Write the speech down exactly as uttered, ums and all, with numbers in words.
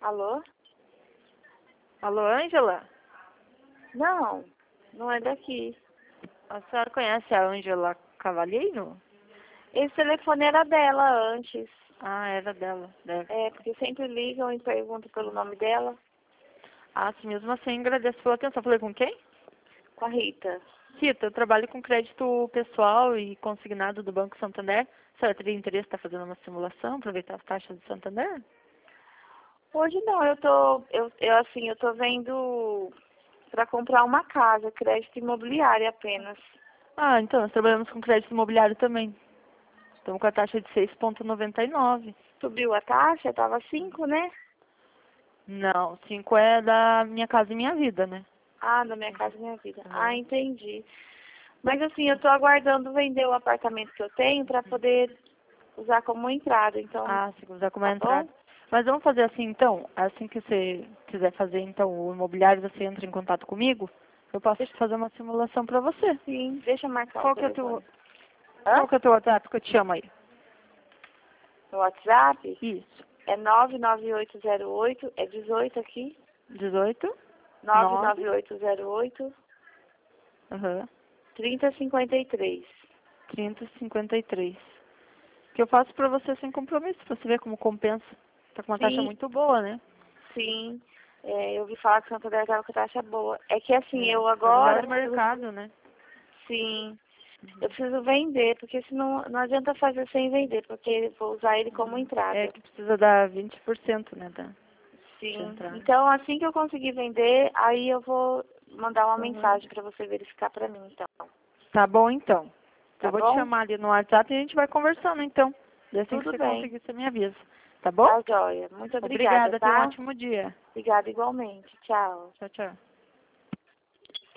Alô? Alô, Ângela? Não, não é daqui. A senhora conhece a Ângela Cavalheiro? Esse telefone era dela antes. Ah, era dela. Deve. É, porque sempre ligam e perguntam pelo nome dela. Ah, sim, mesmo assim, agradeço pela atenção. Falei com quem? Com a Rita. Rita, eu trabalho com crédito pessoal e consignado do Banco Santander. A senhora teria interesse em estar fazendo uma simulação, aproveitar as taxas do Santander? Hoje não, eu tô, eu, eu assim, eu tô vendo para comprar uma casa, crédito imobiliário apenas. Ah, então, nós trabalhamos com crédito imobiliário também. Estamos com a taxa de seis vírgula noventa e nove. Subiu a taxa, tava cinco, né? Não, cinco é da Minha Casa e Minha Vida, né? Ah, da Minha Casa Minha Vida. Uhum. Ah, entendi. Mas assim, eu tô aguardando vender o apartamento que eu tenho para poder usar como entrada, então, Ah, se quiser como tá entrada. bom? Mas vamos fazer assim então, assim que você quiser fazer então o imobiliário, você entra em contato comigo, eu posso te fazer uma simulação para você. Sim, deixa eu marcar o Qual que é o teu, telefone. Hã? qual que é o teu WhatsApp que eu te chamo aí? No WhatsApp Isso, é nove nove oito zero oito, é dezoito aqui, dezoito, nove nove nove, oito zero oito, aham, trinta cinquenta e três. trinta, cinquenta e três. Que eu faço para você sem compromisso, pra você ver como compensa. Tá com uma taxa Sim, muito boa, né? sim. É, eu ouvi falar que Santander estava com taxa boa. É que assim, É, eu é o melhor agora, do preciso- mercado, né? sim, eu preciso vender, porque senão não adianta fazer sem vender, porque eu vou usar ele como É entrada. que precisa dar vinte por cento, né, da, de Sim. entrada. Então, assim que eu conseguir vender, aí eu vou mandar uma Uhum. mensagem para você verificar para mim, então. Tá bom, então. Tá Eu vou te bom? chamar ali no WhatsApp e a gente vai conversando, então. E assim que Tudo você bem. conseguir, você me avisa. Tá bom? Tá, joia. Muito obrigada, Obrigada, tenha um tá? ótimo dia. Obrigada igualmente. Tchau. Tchau, tchau.